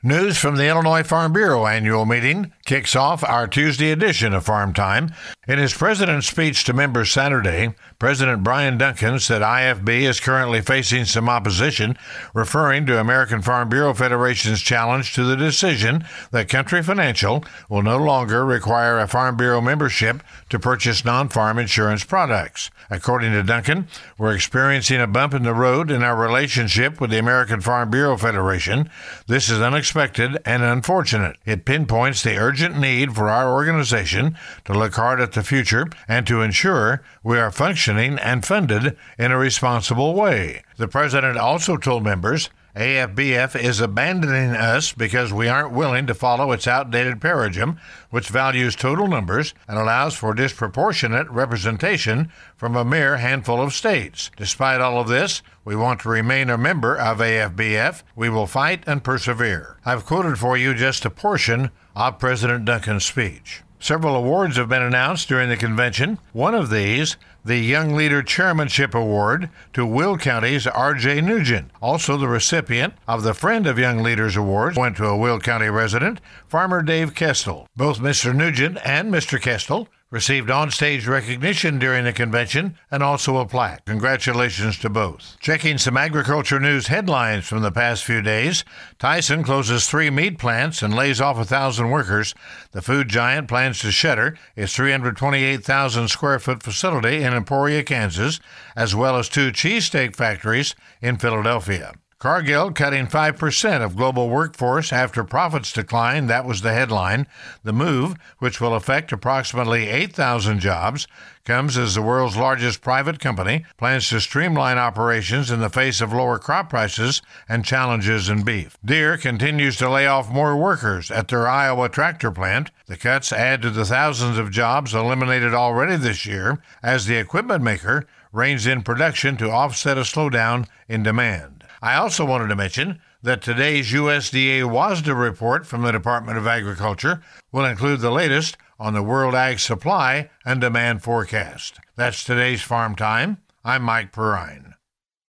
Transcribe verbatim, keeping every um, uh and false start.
News from the Illinois Farm Bureau annual meeting kicks off our Tuesday edition of Farm Time. In his president's speech to members Saturday, President Brian Duncan said I F B is currently facing some opposition, referring to American Farm Bureau Federation's challenge to the decision that Country Financial will no longer require a Farm Bureau membership to purchase non-farm insurance products. According to Duncan, we're experiencing a bump in the road in our relationship with the American Farm Bureau Federation. This is unexpected and unfortunate. It pinpoints the urgent need for our organization to look hard at the future and to ensure we are functioning and funded in a responsible way. The president also told members A F B F is abandoning us because we aren't willing to follow its outdated paradigm, which values total numbers and allows for disproportionate representation from a mere handful of states. Despite all of this, we want to remain a member of A F B F. We will fight and persevere. I've quoted for you just a portion of President Duncan's speech. Several awards have been announced during the convention. One of these, the Young Leader Chairmanship Award to Will County's R J Nugent. Also, the recipient of the Friend of Young Leaders Award went to a Will County resident, Farmer Dave Kestel. Both Mister Nugent and Mister Kestel received on-stage recognition during the convention and also a plaque. Congratulations to both. Checking some agriculture news headlines from the past few days, Tyson closes three meat plants and lays off one thousand workers. The food giant plans to shutter its three hundred twenty-eight thousand square foot facility in Emporia, Kansas, as well as two cheesesteak factories in Philadelphia. Cargill cutting five percent of global workforce after profits decline. That was the headline. The move, which will affect approximately eight thousand jobs, comes as the world's largest private company plans to streamline operations in the face of lower crop prices and challenges in beef. Deere continues to lay off more workers at their Iowa tractor plant. The cuts add to the thousands of jobs eliminated already this year as the equipment maker reins in production to offset a slowdown in demand. I also wanted to mention that today's U S D A WASDA report from the Department of Agriculture will include the latest on the world ag supply and demand forecast. That's today's Farm Time. I'm Mike Perrine.